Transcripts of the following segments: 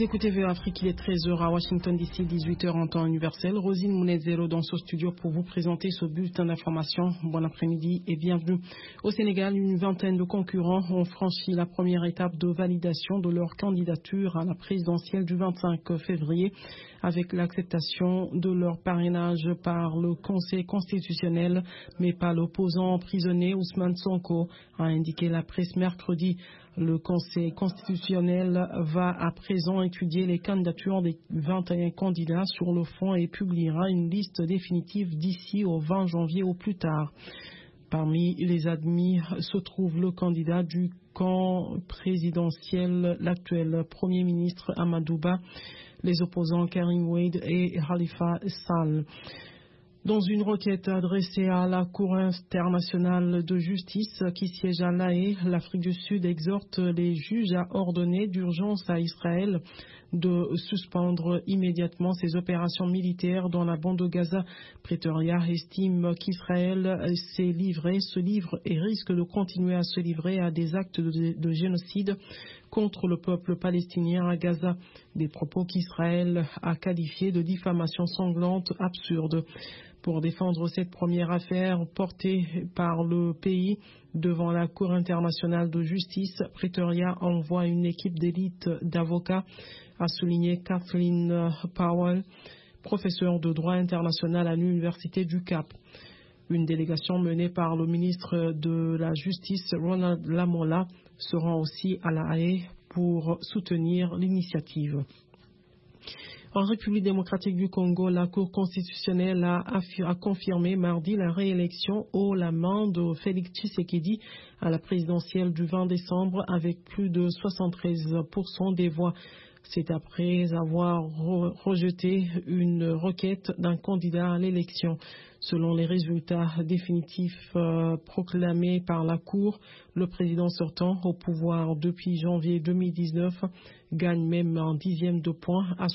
écoutez VOA Afrique, il est 13h à Washington DC, 18h en temps universel. Rosine Mounezero dans ce studio pour vous présenter ce bulletin d'information. Bon après-midi et bienvenue. Au Sénégal, une vingtaine de concurrents ont franchi la première étape de validation de leur candidature à la présidentielle du 25 février avec l'acceptation de leur parrainage par le Conseil constitutionnel, mais pas l'opposant emprisonné Ousmane Sonko, a indiqué la presse mercredi. Le Conseil constitutionnel va à présent étudier les candidatures des 21 candidats sur le fond et publiera une liste définitive d'ici au 20 janvier au plus tard. Parmi les admis se trouve le candidat du camp présidentiel, l'actuel Premier ministre Amadou Ba, les opposants Karim Wade et Khalifa Sall. Dans une requête adressée à la Cour internationale de justice qui siège à La Haye, l'Afrique du Sud exhorte les juges à ordonner d'urgence à Israël de suspendre immédiatement ses opérations militaires dans la bande de Gaza. Pretoria estime qu'Israël se livre et risque de continuer à se livrer à des actes de génocide contre le peuple palestinien à Gaza, des propos qu'Israël a qualifiés de diffamation sanglante absurde. Pour défendre cette première affaire portée par le pays devant la Cour internationale de justice, Pretoria envoie une équipe d'élite d'avocats, a souligné Kathleen Powell, professeure de droit international à l'Université du Cap. Une délégation menée par le ministre de la Justice, Ronald Lamola, se rend aussi à La Haye pour soutenir l'initiative. En République démocratique du Congo, la Cour constitutionnelle a confirmé mardi la réélection haut la main de Félix Tshisekedi à la présidentielle du 20 décembre avec plus de 73% des voix. C'est après avoir rejeté une requête d'un candidat à l'élection. Selon les résultats définitifs proclamés par la Cour, le président sortant au pouvoir depuis janvier 2019 gagne même un dixième de point à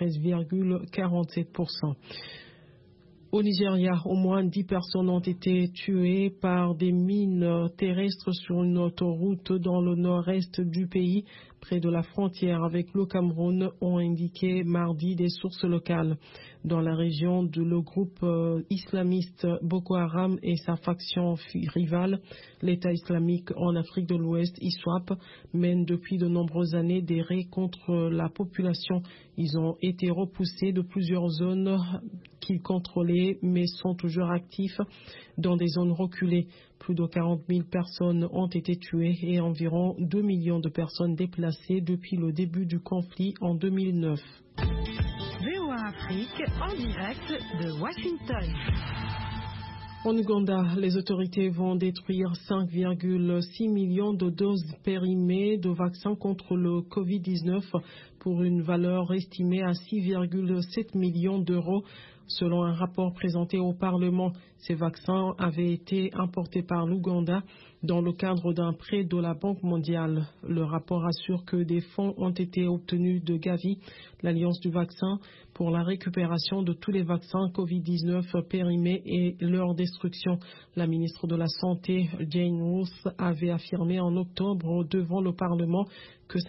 73,47%. Au Nigeria, au moins 10 personnes ont été tuées par des mines terrestres sur une autoroute dans le nord-est du pays, près de la frontière avec le Cameroun, ont indiqué mardi des sources locales. Dans la région, le groupe islamiste Boko Haram et sa faction rivale, l'État islamique en Afrique de l'Ouest, ISWAP, mènent depuis de nombreuses années des raids contre la population. Ils ont été repoussés de plusieurs zones qu'ils contrôlaient, mais sont toujours actifs dans des zones reculées. Plus de 40 000 personnes ont été tuées et environ 2 millions de personnes déplacées depuis le début du conflit en 2009. VOA Afrique en direct de Washington. En Ouganda, les autorités vont détruire 5,6 millions de doses périmées de vaccins contre le Covid-19 pour une valeur estimée à 6,7 millions d'euros. Selon un rapport présenté au Parlement, ces vaccins avaient été importés par l'Ouganda dans le cadre d'un prêt de la Banque mondiale. Le rapport assure que des fonds ont été obtenus de Gavi, l'Alliance du vaccin, pour la récupération de tous les vaccins Covid-19 périmés et leur destruction. La ministre de la Santé, Jane Roos, avait affirmé en octobre devant le Parlement que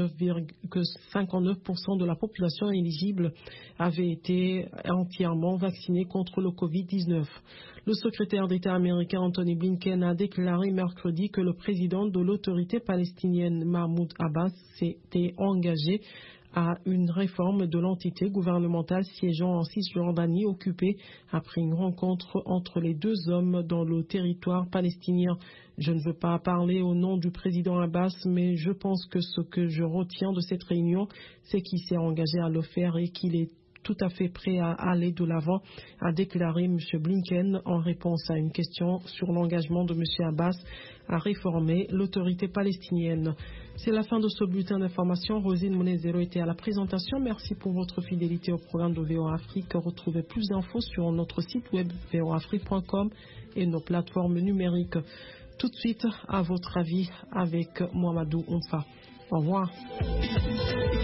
59% de la population éligible avait été entièrement vaccinée contre le Covid-19. Le secrétaire d'État américain Anthony Blinken a déclaré mercredi que le président de l'autorité palestinienne Mahmoud Abbas s'était engagé à une réforme de l'entité gouvernementale siégeant en Cisjordanie occupée après une rencontre entre les deux hommes dans le territoire palestinien. Je ne veux pas parler au nom du président Abbas, mais je pense que ce que je retiens de cette réunion, c'est qu'il s'est engagé à le faire et qu'il est tout à fait prêt à aller de l'avant, a déclaré M. Blinken en réponse à une question sur l'engagement de M. Abbas à réformer l'autorité palestinienne. C'est la fin de ce bulletin d'information. Rosine Mounezero était à la présentation. Merci pour votre fidélité au programme de VOA Afrique. Retrouvez plus d'infos sur notre site web voafrique.com et nos plateformes numériques. Tout de suite, à votre avis, avec Mohamedou Oumfa. Au revoir.